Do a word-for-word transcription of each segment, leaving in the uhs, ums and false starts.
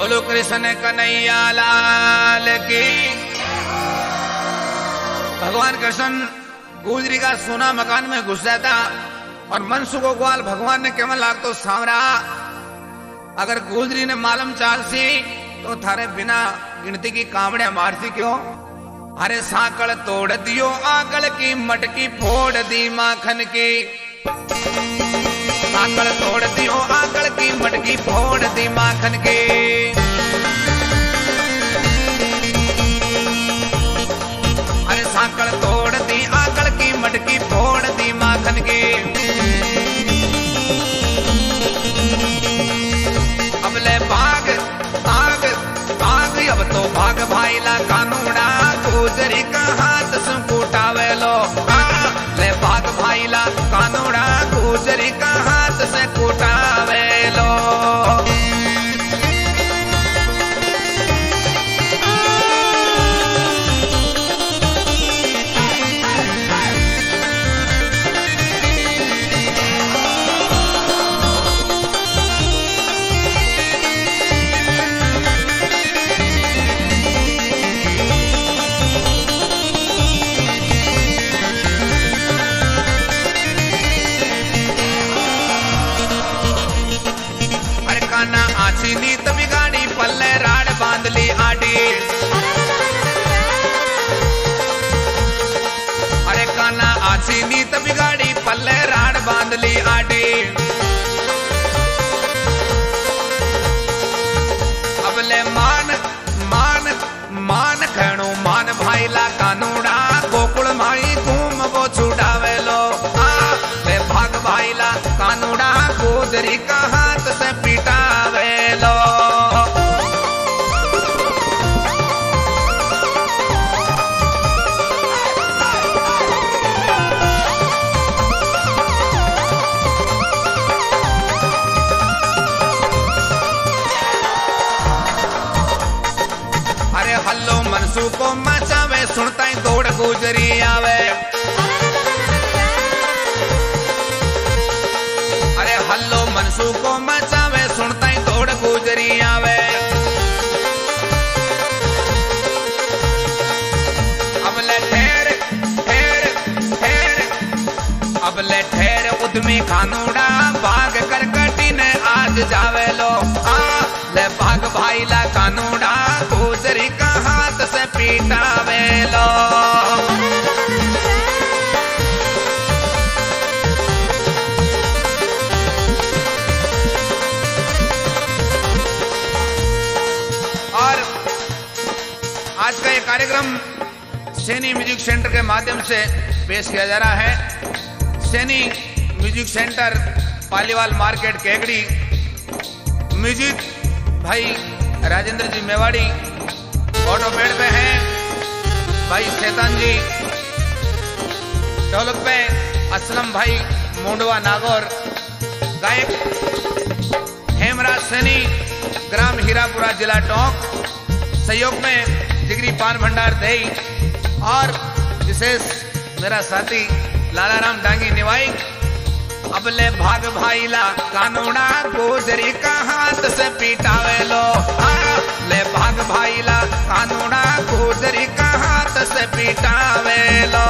बोलो कृष्ण कन्हैया लाल की। भगवान कृष्ण गुजरी का सोना मकान में घुस जाता और मनसु को ग्वाल भगवान ने केवल लाग तो सांवरा। अगर गुजरी ने मालूम चाल सी तो थारे बिना गिनती की कांवड़े मारती क्यों। अरे साकड़ तोड़ दियो आकड़ की मटकी फोड़ दी माखन की। साकड़ तोड़ दियो आकड़ की मटकी फोड़ दी माखन की। अरे साकड़ तोड़ दी आकड़ की मटकी फोड़ दी माखन की। अब ले भाग भाग भाग अब तो भाग भाईला कानूड़ा गुजरी का हाथ से कूटावे लो। ले भाग भाईला कानूड़ा गुजरी का हाथ से कूटावे लो। नीत बिगाड़ी पल्ले राड बांध ली आडी। अरे काना आछी नीत बिगाड़ी पल्ले राड बांध ली आडी। अब ले मान मान मान खणो मान भाईला कानूड़ा गोकुल माई घूम वो छुड़ावे लो। ले भाग भाईला कानूड़ा गुजरी का हाथ से पिटावे लो। अरे हल्लो मनसू को मचावे सुनता ही दौड़ गुजरी आवे। अरे हल्लो मनसू को मचावे सुनता ही दौड़ गुजरी आवे। अब ले ठहर ठहर ठहर अब ले ठहर उद्यमी खानूड़ा भाग कर कटी ने आज जावे लो। आ ले भाग भाईला कानूड़ा गुजरी का हाथ से पीटावे लो। और आज का ये कार्यक्रम सैनी म्यूजिक सेंटर के माध्यम से पेश किया जा रहा है। Saini music centre Paliwal market Kekri. Music भाई राजेंद्र जी मेवाड़ी। ऑटो पेड़ पे हैं भाई शैतान जी। ढोलक पे असलम भाई मुंडवा नागौर। गायक हेमराज सैनी ग्राम हीरापुरा जिला टोंक। सहयोग में डिग्री पान भंडार दही और विशेष मेरा साथी लालाराम डांगी निवाई। अब ले भाग भाईला कानूड़ा गुजरी का हाथ से पीटावे लो। ले भाग भाईला कानूड़ा गुजरी का हाथ से पीटावे लो।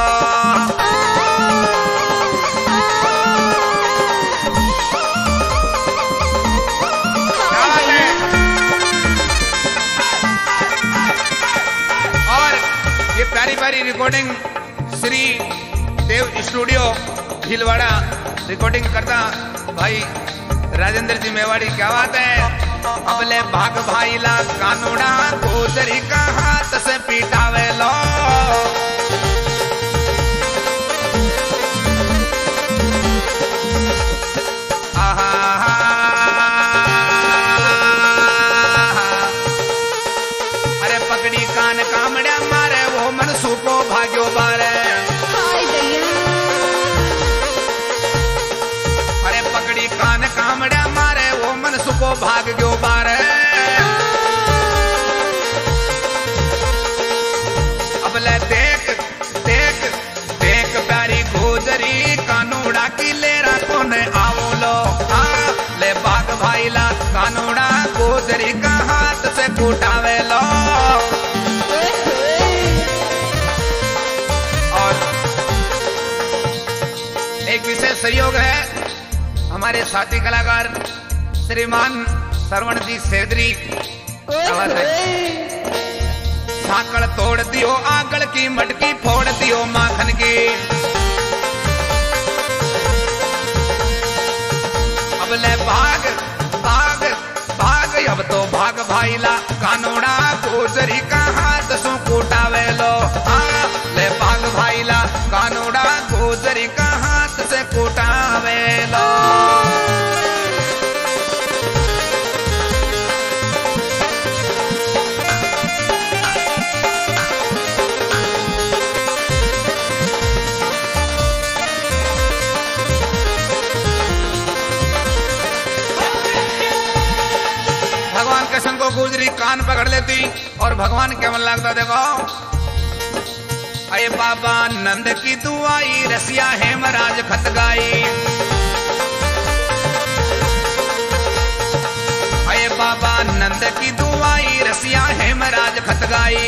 और ये प्यारी प्यारी recording Shri Dev studio Bhilwara recording करता भाई राजेंद्र जी मेवाड़ी। क्या बात है। अब ले भाग भाईला कानूड़ा गुजरी का हाथ से पीटावे लो। अरे पकड़ी कान कामड़ा मारे वो मनसू को भाग्यो बारे। पकड़ी कान कामड़ा मारे वो मनसू को भाग गयो बारे। अब ले देख देख देख प्यारी गुजरी कानूड़ा की लेरा कोने आओ लो। ले भाग भाईला कानूड़ा गुजरी का हाथ सहयोग है हमारे साथी कलाकार श्रीमान श्रवण जी सेदरी। साकड़ तोड़ दियो आगल की मटकी फोड़ दियो माखन की। अब ले भाग भाग भाग अब तो भाग भाईला कानोड़ा गोजरी का हाथ सो कूटावे लो। हाँ ले भाग भाईला कानोड़ा गोजरी का हाथ से कूटावे लो। भगवान कृष्ण को गुजरी कान पकड़ लेती और भगवान क्या मन लगता देखो। अरे बाबा नंद की दुआई रसिया हेमराज खत गाई। अरे बाबा नंद की दुआई रसिया हेमराज खत गाई।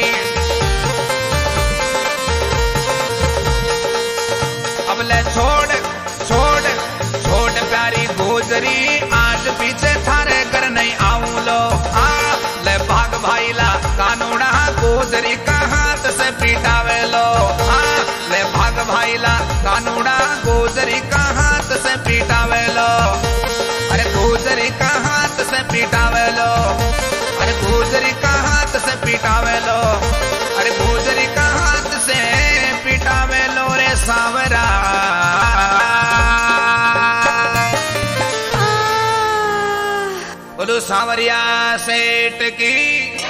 अब ले छोड़ छोड़ छोड़ प्यारी गोजरी आज पीछे थारे कर नहीं आऊं लो। हाँ ले भाग भाईला कानूड़ा गोजरी का हाथ से पीटावे लो। हाँ ले भाग भाईला कानूड़ा गोजरी का हाथ से पीटावे लो। अरे गोजरी का हाथ से पीटावे लो। अरे गोजरी का हाथ से पीटावे लो। अरे गोजरी का हाथ से पीटावे लो रे सांवरा। बोलो सांवरिया सेठ की।